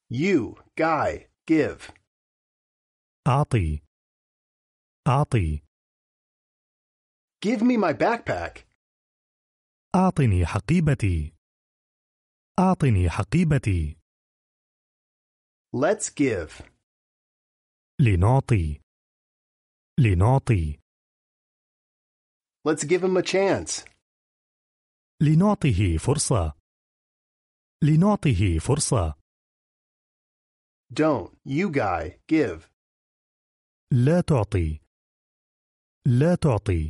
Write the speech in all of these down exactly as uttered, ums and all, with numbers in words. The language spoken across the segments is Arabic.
You, guy, give. أعطي. أعطي. Give me my backpack. أعطني حقيبتي. أعطني حقيبتي. Let's give. لنعطي. لنعطي. Let's give him a chance. لنعطه فرصة. لنعطه فرصة. Don't, you guy, give. لا تعطي. لا تعطي.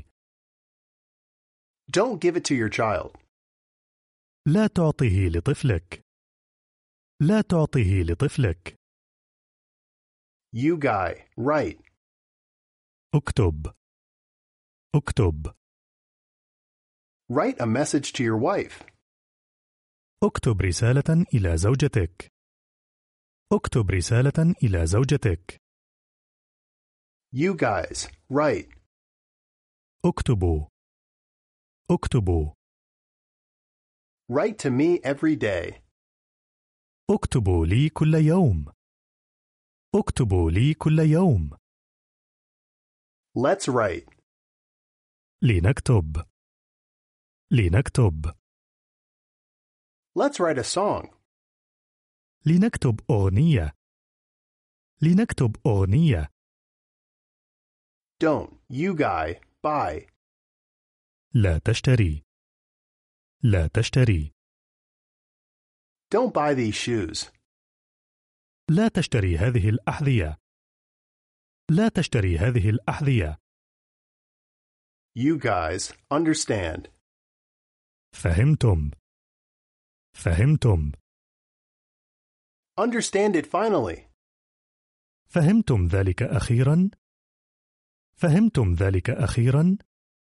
Don't give it to your child. لا تعطه لطفلك. لا تعطه لطفلك. You guy, write. اكتب. اكتب. Write a message to your wife. اكتب رسالة إلى زوجتك. اكتب رسالة إلى زوجتك. You guys, write. اكتبوا. اكتبوا. Write to me every day. اكتبوا لي كل يوم. اكتبوا لي كل يوم. Let's write. لنكتب. لنكتب. Let's write a song. لنكتب أغنية. لنكتب أغنية. Don't, you guy, buy. لا تشتري. لا تشتري. Don't buy these shoes. لا تشتري هذه الأحذية. لا تشتري هذه الأحذية. You guys, understand. فهمتم. فهمتم. Understand it finally. فهمتم ذلك أخيرا. فهمتم ذلك أخيرا.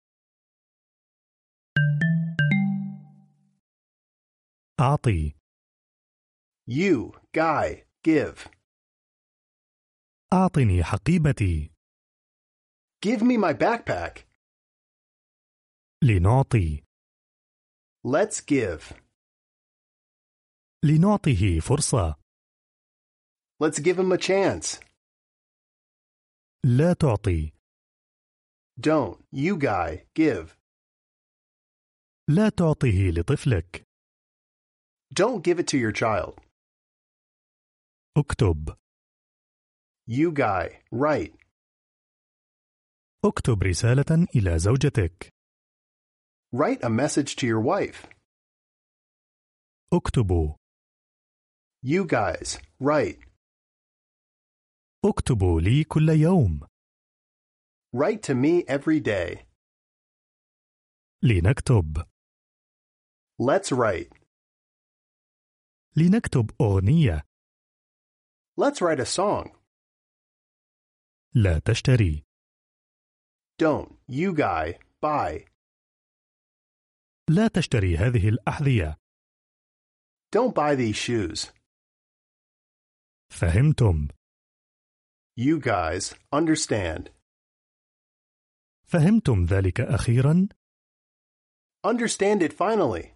أعطي. You, guy, give. أعطني حقيبتي. Give me my backpack. لنعطي. Let's give. لنعطه فرصة. Let's give him a chance. لا تعطي. Don't, you guy, give. لا تعطه لطفلك. Don't give it to your child. اكتب. You guy, write. اكتب رسالة إلى زوجتك. Write a message to your wife. اكتبوا. You guys, write. اكتبوا لي كل يوم. Write to me every day. لنكتب. Let's write. لنكتب أغنية. Let's write a song. لا تشتري. Don't, you guy, buy. لا تشتري هذه الأحذية. Don't buy these shoes. فهمتم. You guys, understand. فهمتم ذلك أخيرا. Understand it finally.